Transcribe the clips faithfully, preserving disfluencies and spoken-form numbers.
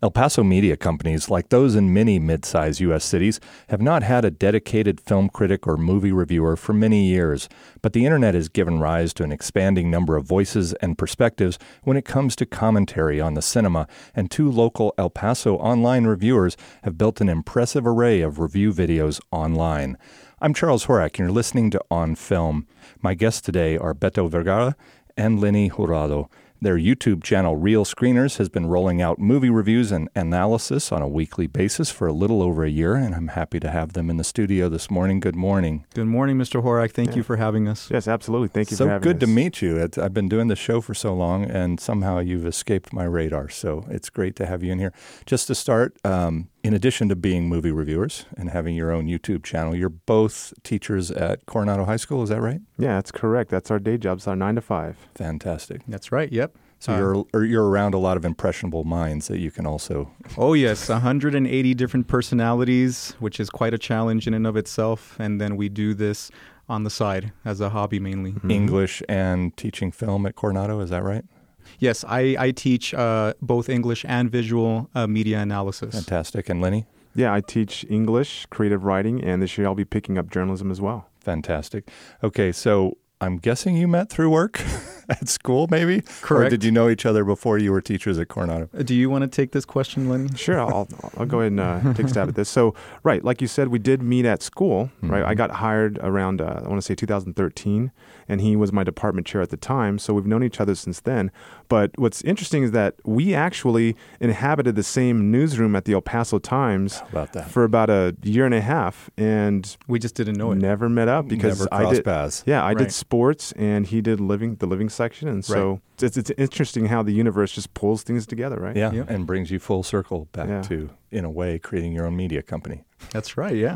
El Paso media companies, like those in many mid-sized U S cities, have not had a dedicated film critic or movie reviewer for many years, but the internet has given rise to an expanding number of voices and perspectives when it comes to commentary on the cinema, and two local El Paso online reviewers have built an impressive array of review videos online. I'm Charles Horak, and you're listening to On Film. My guests today are Beto Vergara and Lenny Jurado. Their YouTube channel, Real Screeners, has been rolling out movie reviews and analysis on a weekly basis for a little over a year, and I'm happy to have them in the studio this morning. Good morning. Good morning, Mister Horak. Thank yeah. you for having us. Yes, absolutely. Thank you so for having us. So good to meet you. It's, I've been doing the show for so long, and somehow you've escaped my radar, so it's great to have you in here. Just to start, um, in addition to being movie reviewers and having your own YouTube channel, you're both teachers at Coronado High School, is that right? Yeah, that's correct. That's our day jobs, our nine to five. Fantastic. That's right, yep. So you're uh, you're around a lot of impressionable minds that you can also... Oh, yes, one hundred eighty different personalities, which is quite a challenge in and of itself. And then we do this on the side as a hobby mainly. Mm-hmm. English and teaching film at Coronado, is that right? Yes, I, I teach uh, both English and visual uh, media analysis. Fantastic. And Lenny? Yeah, I teach English, creative writing, and this year I'll be picking up journalism as well. Fantastic. Okay, so I'm guessing you met through work at school, maybe? Correct. Or did you know each other before you were teachers at Coronado? Do you want to take this question, Lenny? Sure, I'll I'll go ahead and uh, take a stab at this. So, right, like you said, we did meet at school, right? Mm-hmm. I got hired around, uh, I want to say two thousand thirteen, and he was my department chair at the time, so we've known each other since then. But what's interesting is that we actually inhabited the same newsroom at the El Paso Times How about that? for about a year and a half, and we just didn't know it. Never met up because never I did paths. Yeah, I right. did sports, and he did living the living section, and so right. it's, it's interesting how the universe just pulls things together, right? Yeah, yep. and brings you full circle back yeah. to, in a way, creating your own media company. That's right, yeah.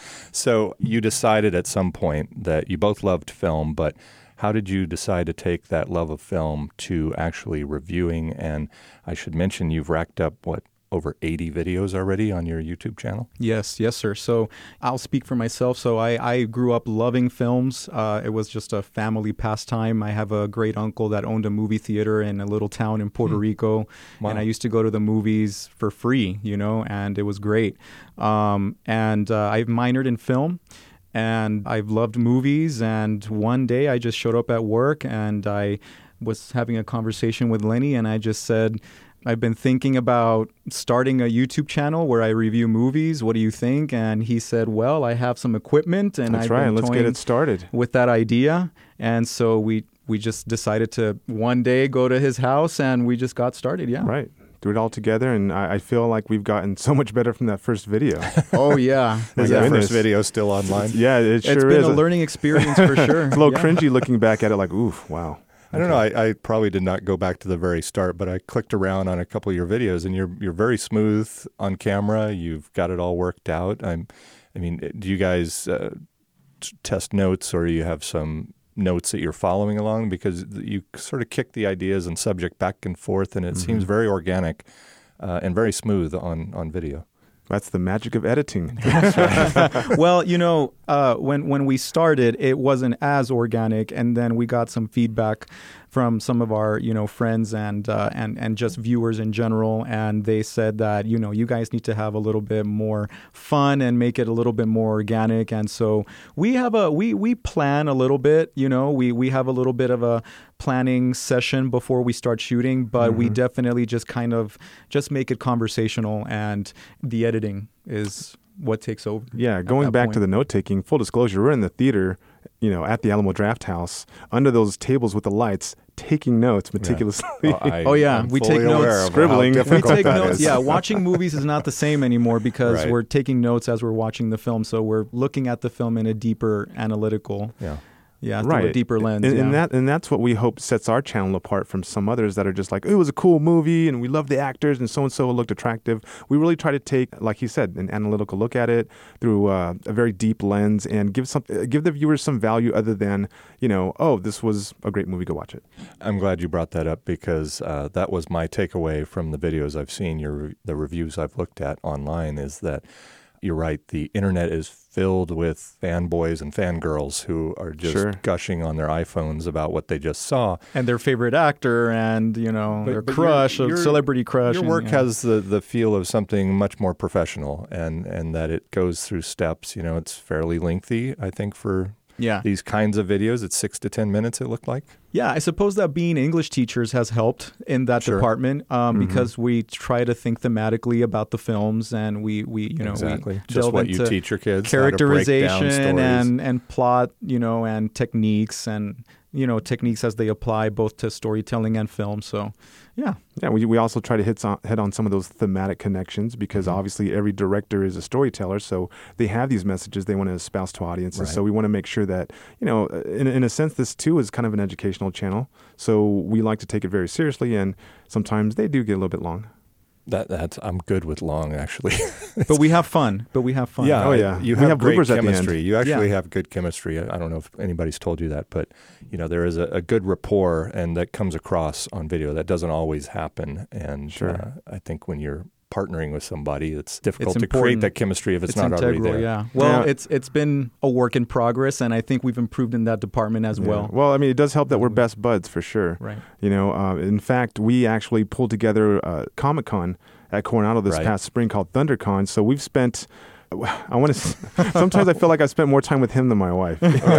So you decided at some point that you both loved film, but how did you decide to take that love of film to actually reviewing? And I should mention you've racked up, what, over eighty videos already on your YouTube channel? Yes, yes, sir. So I'll speak for myself. So I, I grew up loving films. Uh, it was just a family pastime. I have a great uncle that owned a movie theater in a little town in Puerto mm. Rico. Wow. And I used to go to the movies for free, you know, and it was great. Um, and uh, I've minored in film. And I've loved movies, and one day I just showed up at work, and I was having a conversation with Lenny, and I just said, I've been thinking about starting a YouTube channel where I review movies. What do you think? And he said, well, I have some equipment, and That's I've right. been Let's toying get it started with that idea. And so we, we just decided to one day go to his house, and we just got started, yeah. Right. Do it all together, and I, I feel like we've gotten so much better from that first video. Oh, yeah. Is that first video still online? Yeah, it sure is. It's been a learning experience for sure. It's a little yeah. cringy looking back at it like, oof, wow. I don't okay. know. I, I probably did not go back to the very start, but I clicked around on a couple of your videos, and you're you're very smooth on camera. You've got it all worked out. I'm, I mean, do you guys uh, t- test notes, or you have some notes that you're following along? Because you sort of kick the ideas and subject back and forth, and it mm-hmm. seems very organic uh, and very smooth on, on video. That's the magic of editing. That's right. Well, you know, uh, when when we started, it wasn't as organic, and then we got some feedback from some of our, you know, friends and uh, and and just viewers in general, and they said that, you know, you guys need to have a little bit more fun and make it a little bit more organic. And so we have a we we plan a little bit, you know, we we have a little bit of a planning session before we start shooting, but mm-hmm. we definitely just kind of just make it conversational, and the editing is what takes over. Yeah, going back point. to the note-taking, full disclosure, we're in the theater, you know, at the Alamo Draft House, under those tables with the lights, taking notes meticulously. Yeah. Oh, I, oh, yeah, I'm we take notes. Scribbling. We take notes. Yeah, watching movies is not the same anymore because right. we're taking notes as we're watching the film, so we're looking at the film in a deeper analytical yeah. Yeah, through right. a deeper lens. And, yeah. and that and that's what we hope sets our channel apart from some others that are just like, oh, it was a cool movie and we love the actors and so-and-so looked attractive. We really try to take, like he said, an analytical look at it through uh, a very deep lens and give some give the viewers some value other than, you know, oh, this was a great movie, go watch it. I'm glad you brought that up because uh, that was my takeaway from the videos I've seen, your the reviews I've looked at online, is that you're right. The internet is filled with fanboys and fangirls who are just Sure. gushing on their iPhones about what they just saw. And their favorite actor and, you know, But- their but crush, your- a your- celebrity crush. Your and, work you know. has the, the feel of something much more professional, and, and that it goes through steps. You know, it's fairly lengthy, I think, for Yeah. these kinds of videos. It's six to ten minutes, it looked like. Yeah, I suppose that being English teachers has helped in that Sure. department um, Mm-hmm. because we try to think thematically about the films, and we, we you know, exactly. we Just delve what you into teach your kids. how to break down characterization stories. and, and plot, you know, and techniques and, you know, techniques as they apply both to storytelling and film. So, yeah. Yeah, we, we also try to hit on, hit on some of those thematic connections because Mm-hmm. obviously every director is a storyteller, so they have these messages they want to espouse to audiences. Right. So we want to make sure that, you know, in, in a sense, this too is kind of an educational channel. So we like to take it very seriously, and sometimes they do get a little bit long. That that's I'm good with long, actually. But we have fun. But we have fun. Yeah, Oh, yeah. You We have, have great bloopers at the end. chemistry. You actually Yeah. have good chemistry. I I don't know if anybody's told you that, but you know there is a, a good rapport, and that comes across on video. That doesn't always happen, and Sure. uh, I think when you're partnering with somebody, it's difficult It's to create important. that chemistry if it's, It's not integral, already there. yeah. Well, Yeah. it's it's been a work in progress, and I think we've improved in that department as Yeah. well. Well, I mean, it does help that we're best buds for sure. Right. You know, uh, in fact, we actually pulled together uh, Comic Con at Coronado this Right. past spring called ThunderCon. So we've spent. I want to. Sometimes I feel like I spent more time with him than my wife,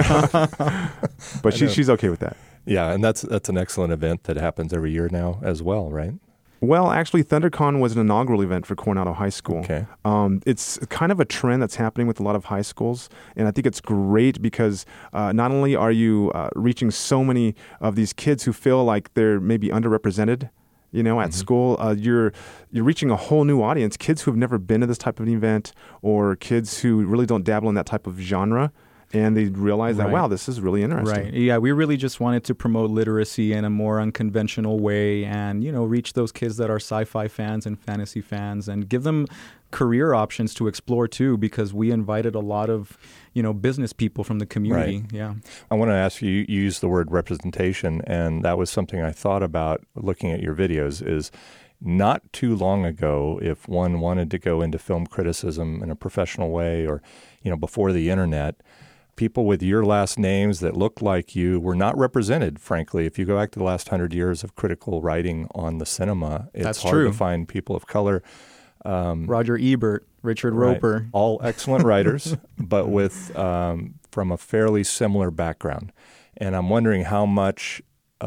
but she, know. she's okay with that. Yeah, and that's that's an excellent event that happens every year now as well, right? Well, actually, ThunderCon was an inaugural event for Coronado High School. Okay. Um, it's kind of a trend that's happening with a lot of high schools, and I think it's great because uh, not only are you uh, reaching so many of these kids who feel like they're maybe underrepresented, you know, at Mhm. school, uh, you're you're reaching a whole new audience, kids who have never been to this type of an event, or kids who really don't dabble in that type of genre, and they realize that, Right. wow, this is really interesting. Right. Yeah, we really just wanted to promote literacy in a more unconventional way and, you know, reach those kids that are sci-fi fans and fantasy fans and give them career options to explore too, because we invited a lot of, you know, business people from the community. Right. Yeah. I want to ask you, you used the word representation, and that was something I thought about looking at your videos is not too long ago, if one wanted to go into film criticism in a professional way or, you know, before the internet, people with your last names that looked like you were not represented, frankly. If you go back to the last hundred years of critical writing on the cinema, it's That's hard true. to find people of color. Um, Roger Ebert, Richard Right. Roper. All excellent writers, but with um, from a fairly similar background. And I'm wondering how much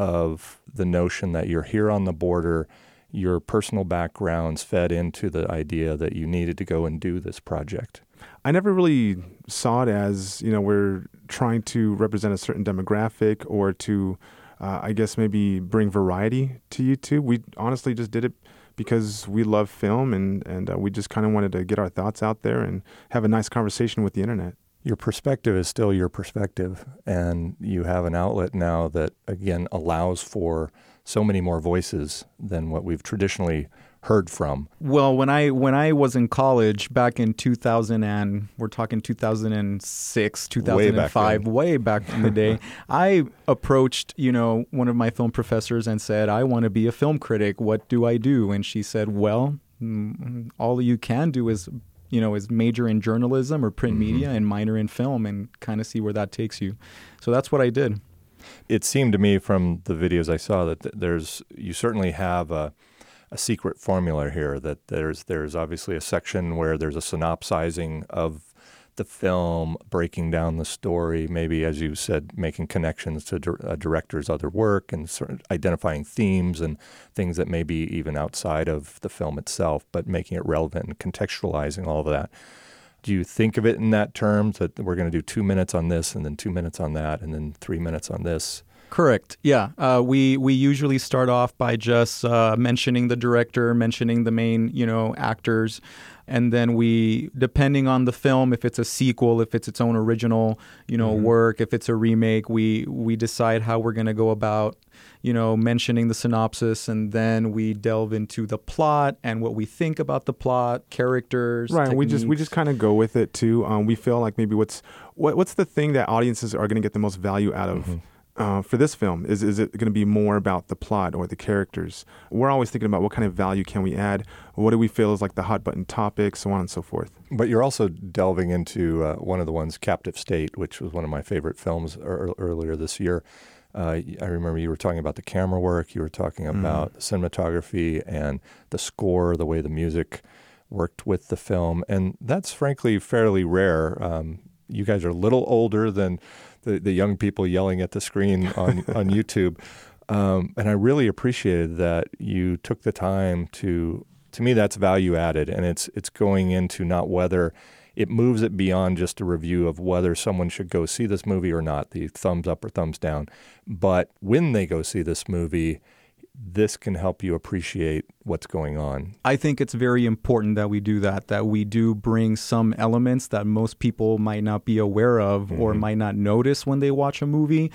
of the notion that you're here on the border, your personal backgrounds fed into the idea that you needed to go and do this project. I never really saw it as, you know, we're trying to represent a certain demographic or to, uh, I guess, maybe bring variety to YouTube. We honestly just did it because we love film and, and uh, we just kind of wanted to get our thoughts out there and have a nice conversation with the internet. Your perspective is still your perspective, and you have an outlet now that, again, allows for so many more voices than what we've traditionally heard from. Well, when I when I was in college back in two thousand and we're talking two thousand six, two thousand five, way back, then. way back in the day, I approached, you know, one of my film professors and said, "I want to be a film critic. What do I do?" And she said, "Well, mm, all you can do is, you know, is major in journalism or print Mhm. media and minor in film and kind of see where that takes you." So that's what I did. It seemed to me from the videos I saw that th- there's you certainly have a a secret formula here, that there's there's obviously a section where there's a synopsizing of the film, breaking down the story, maybe, as you said, making connections to dir- a director's other work and sort of identifying themes and things that may be even outside of the film itself, but making it relevant and contextualizing all of that. Do you think of it in that terms, that we're going to do two minutes on this and then two minutes on that and then three minutes on this? Correct. Yeah. Uh, we we usually start off by just uh, mentioning the director, mentioning the main, you know, actors, and then we, depending on the film, if it's a sequel, if it's its own original, you know, Mhm. work, if it's a remake, we we decide how we're going to go about, you know, mentioning the synopsis, and then we delve into the plot and what we think about the plot, characters. Right. We just we techniques. just kind of go with it too. Um, we feel like maybe what's what, what's the thing that audiences are going to get the most value out of. Mhm. uh, for this film? Is is it going to be more about the plot or the characters? We're always thinking about what kind of value can we add? What do we feel is like the hot button topic, so on and so forth. But you're also delving into uh, one of the ones, Captive State, which was one of my favorite films er- earlier this year. Uh, I remember you were talking about the camera work, you were talking about mm. cinematography and the score, the way the music worked with the film. And that's frankly fairly rare. Um, you guys are a little older than the, the young people yelling at the screen on, on YouTube. Um, and I really appreciated that you took the time to, to me, that's value added. And it's it's going into not whether it moves it beyond just a review of whether someone should go see this movie or not, the thumbs up or thumbs down. But when they go see this movie, this can help you appreciate what's going on. I think it's very important that we do that, that we do bring some elements that most people might not be aware of mm-hmm. or might not notice when they watch a movie.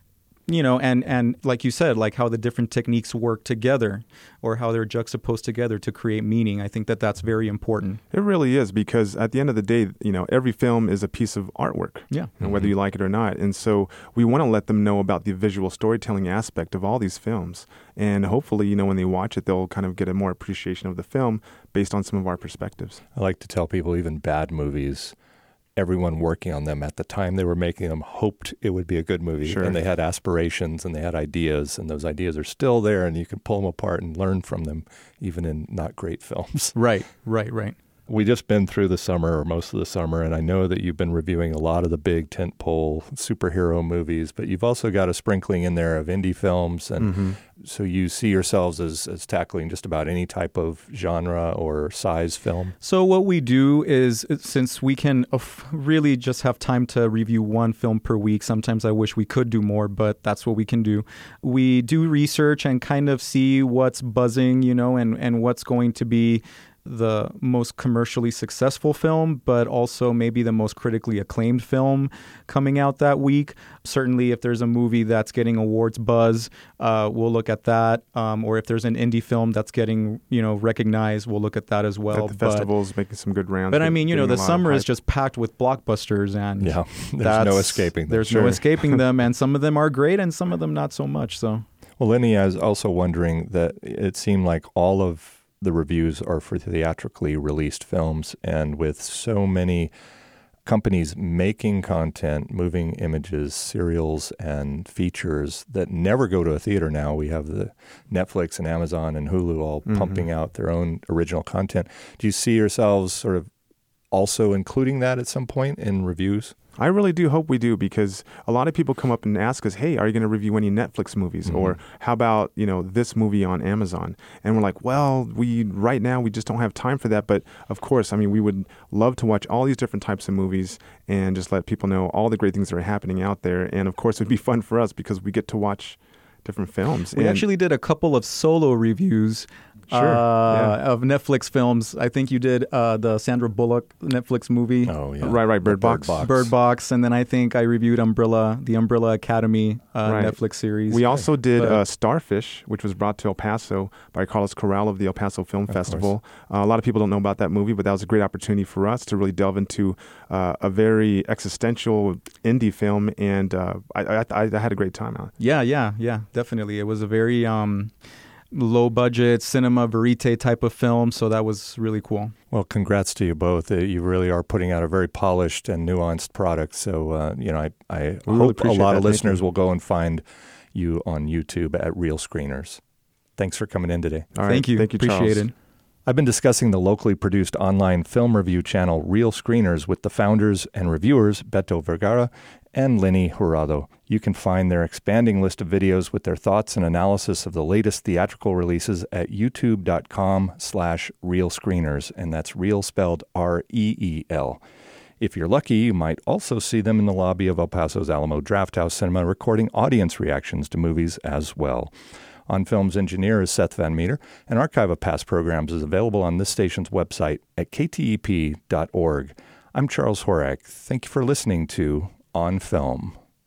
You know, and, and like you said, like how the different techniques work together or how they're juxtaposed together to create meaning. I think that that's very important. It really is, because at the end of the day, you know, every film is a piece of artwork, yeah, and mm-hmm. whether you like it or not. And so we want to let them know about the visual storytelling aspect of all these films. And hopefully, you know, when they watch it, they'll kind of get a more appreciation of the film based on some of our perspectives. I like to tell people even bad movies, everyone working on them at the time they were making them hoped it would be a good movie. Sure. And they had aspirations and they had ideas, and those ideas are still there, and you can pull them apart and learn from them, even in not great films. Right, right, right. We just been through the summer, or most of the summer, and I know that you've been reviewing a lot of the big tentpole superhero movies, but you've also got a sprinkling in there of indie films, and mm-hmm. so you see yourselves as, as tackling just about any type of genre or size film? So what we do is, since we can really just have time to review one film per week, sometimes I wish we could do more, but that's what we can do. We do research and kind of see what's buzzing, you know, and, and what's going to be the most commercially successful film, but also maybe the most critically acclaimed film coming out that week. Certainly, if there's a movie that's getting awards buzz, uh, we'll look at that. Um, or if there's an indie film that's getting, you know, recognized, we'll look at that as well. At the festivals, making some good rounds. But I mean, you know, the summer is just packed with blockbusters, and yeah, there's no escaping them. There's sure. no escaping them, and some of them are great, and some of them not so much. So, well, Lenny, I was also wondering that it seemed like all of the reviews are for theatrically released films, and with so many companies making content, moving images, serials, and features that never go to a theater now. We have the Netflix and Amazon and Hulu all mm-hmm. pumping out their own original content. Do you see yourselves sort of also including that at some point in reviews? I really do hope we do, because a lot of people come up and ask us, hey, are you going to review any Netflix movies? Mm-hmm. Or how about, you know, this movie on Amazon? And we're like, well, we right now we just don't have time for that. But of course, I mean, we would love to watch all these different types of movies and just let people know all the great things that are happening out there. And of course, it would be fun for us because we get to watch different films. We and actually did a couple of solo reviews Sure, uh, yeah. of Netflix films. I think you did uh, the Sandra Bullock Netflix movie. Oh, yeah. Right, right, Bird Box. Bird Box. Bird Box. And then I think I reviewed Umbrella, the Umbrella Academy uh, Right. Netflix series. We also did But- uh, Starfish, which was brought to El Paso by Carlos Corral of the El Paso Film Of Festival. Uh, a lot of people don't know about that movie, but that was a great opportunity for us to really delve into uh, a very existential indie film, and uh, I, I, I had a great time on it. Yeah, yeah, yeah, definitely. It was a very um, low budget cinema verite type of film, so that was really cool. Well, congrats to you both. Uh, You really are putting out a very polished and nuanced product. So, uh, you know, I, I really hope a appreciate lot that. of Thank listeners you. will go and find you on YouTube at Real Screeners. Thanks for coming in today. All right. Thank you. Thank you, Appreciate Charles. it. I've been discussing the locally produced online film review channel Real Screeners with the founders and reviewers Beto Vergara and Lenny Jurado. You can find their expanding list of videos with their thoughts and analysis of the latest theatrical releases at youtube.com slash real screeners, and that's real spelled R E E L. If you're lucky, you might also see them in the lobby of El Paso's Alamo Drafthouse Cinema recording audience reactions to movies as well. On Film's engineer is Seth Van Meter. An archive of past programs is available on this station's website at k t e p dot org. I'm Charles Horak. Thank you for listening to On Film.